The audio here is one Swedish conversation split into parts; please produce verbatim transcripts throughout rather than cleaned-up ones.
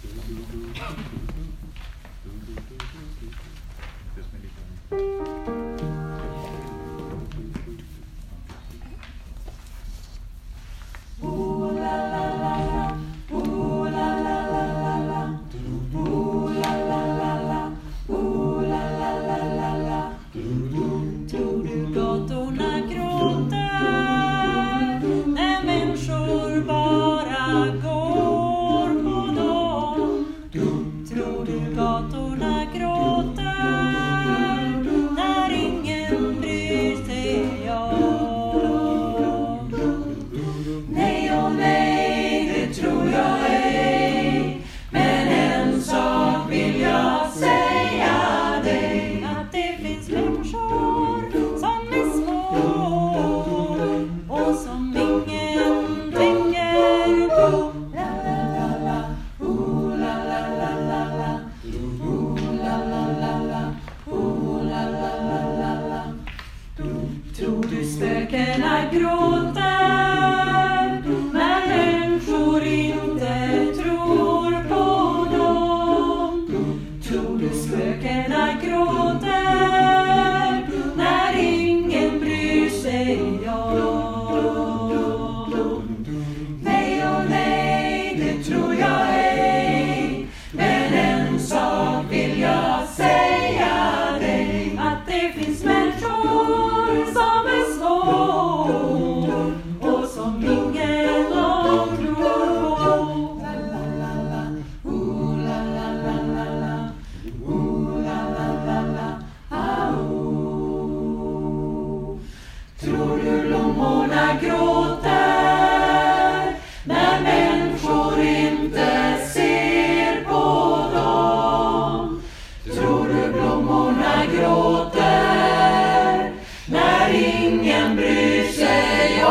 Tror du spökena gråter när människor inte tror på dem? Tror du spökena gråter när ingen bryr sig om? Nej och nej, det tror jag ej. Men en sak vill jag säga dig, att det finns människor som är små och som ingen av tror på. La la la la, ooh la la la la la, ooh la la la la, ah ooh. Tror du blommorna gråter när människor inte ser på dem? Tror du blommorna gråter när ingen bryr sig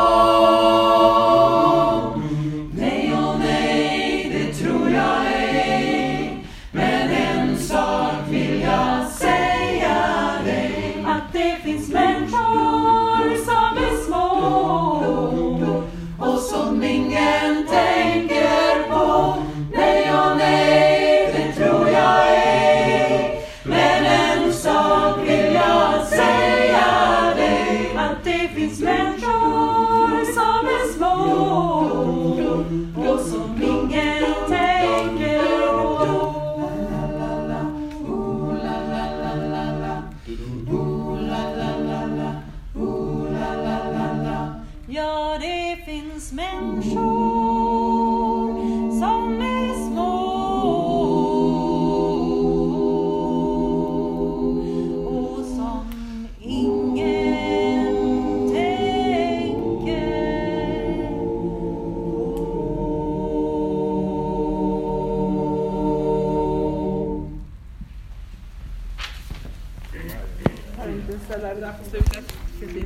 om? Nej och nej, det tror jag ej. Men en sak vill jag säga dig, att det finns människor som är små och som ingen tänker på. Nej och nej, det tror jag ej. Men en sak vill jag säga dig, att det finns människor som är små och som ingen tänker på. La la la, ooh la la la la la, ooh la la la la, ooh la la la la. Ja, det finns människor som är små och som ingen tänker på. Har du inte ställa det där på slutet?